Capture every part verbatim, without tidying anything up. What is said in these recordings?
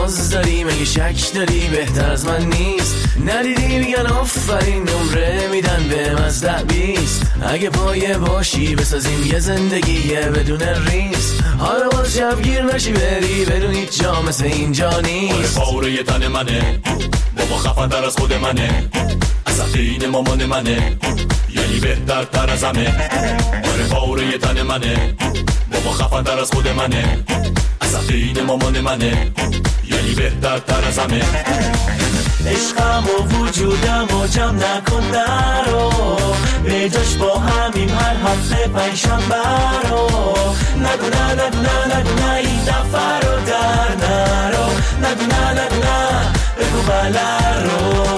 نیاز داری، مگه شک داری بهتر از من نیست؟ ندیدی میگن آفرین، نمره میدن به مزده بیست. اگه پایه باشی بسازیم یه زندگی بدون ریس. حالا باز شبگیر نشی بری بدون هیچ جا مثل اینجا نیست. آره پاره تن منه، بابا خفن تر از خود منه، عصبین مامان منه، یعنی بهتر تر از همه. آره پاره تن منه، بابا خفن تر از خود منه، عصبین مامان منه، یعنی بهتر تر از همه. عشقم و وجودم و جمع نکن نرو، به جاش با همیم هر هفته پنجشنبه رو. نگو نه نگو نه نگو نه این دفعه رو در نرو، نگو نه نگو نه بگو بله رو.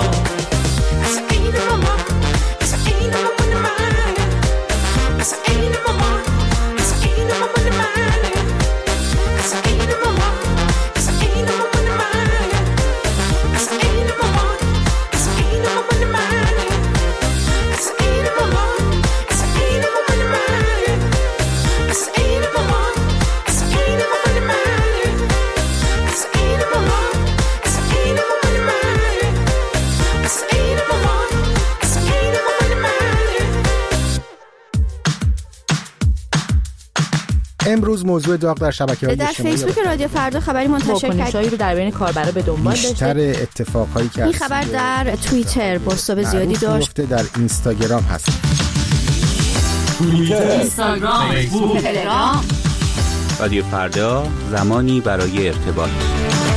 امروز موضوع داغ در شبکه‌های اجتماعی در فیسبوک رادیو فردا خبری منتشر کرد رو در بین کاربرا به دنبال داشته. بیشتر اتفاقایی که این خبر در توییتر بازتاب زیادی داشت. در اینستاگرام هست. توییتر، اینستاگرام، فیسبوک، تلگرام. رادیو فردا، زمانی برای ارتباط.